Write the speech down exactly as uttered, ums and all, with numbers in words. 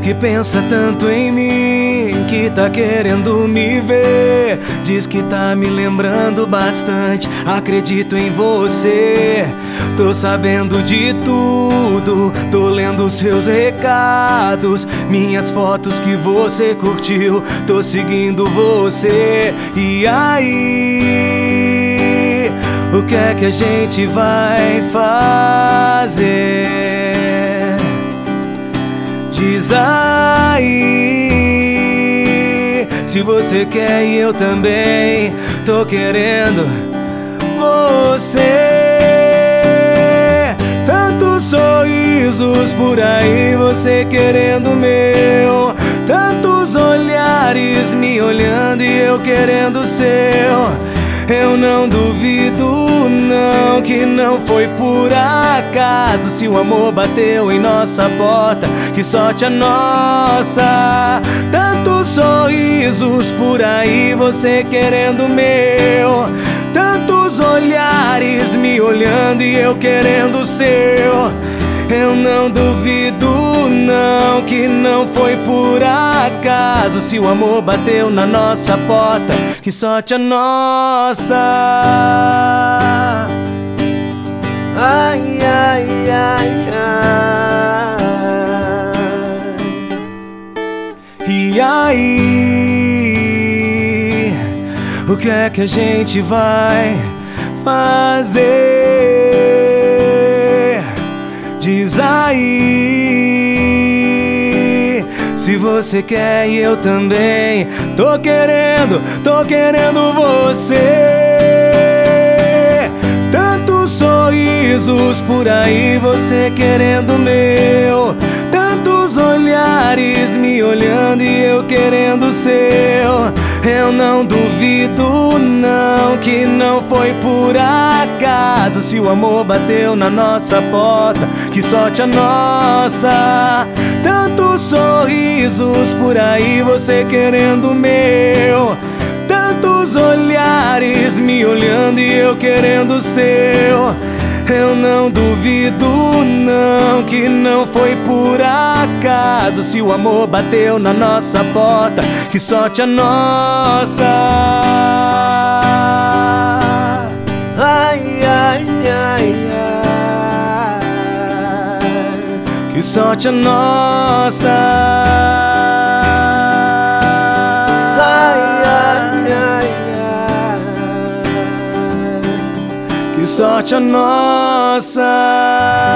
que pensa tanto em mim, que tá querendo me ver. Diz que tá me lembrando bastante, acredito em você. Tô sabendo de tudo, tô lendo seus recados, minhas fotos que você curtiu, tô seguindo você. E aí, o que é que a gente vai fazer? Diz aí, se você quer e eu também tô querendo você. Tantos sorrisos por aí, você querendo o meu. Tantos olhares me olhando e eu querendo o seu. Eu não duvido não que não foi por acaso, se o amor bateu em nossa porta, que sorte a nossa. Tantos sorrisos por aí, você querendo o meu. Tantos olhares me olhando e eu querendo o seu. Eu não duvido não que não foi por acaso, se o amor bateu na nossa porta, que sorte a nossa. Ai, ai, ai, ai. E aí, o que é que a gente vai fazer? Diz aí, se você quer e eu também tô querendo, tô querendo você. Tantos sorrisos por aí, você querendo o meu. Tantos olhares me olhando e eu querendo o seu. Eu não duvido não que não foi por acaso, se o amor bateu na nossa porta, que sorte a nossa. Tantos sorrisos por aí, você querendo o meu. Tantos olhares me olhando e eu querendo o seu. Eu não duvido não que não foi por acaso, se o amor bateu na nossa porta, que sorte a nossa. Ai, ai, ai, ai, que sorte a nossa. Ai, ai, ai, ai, que sorte a nossa.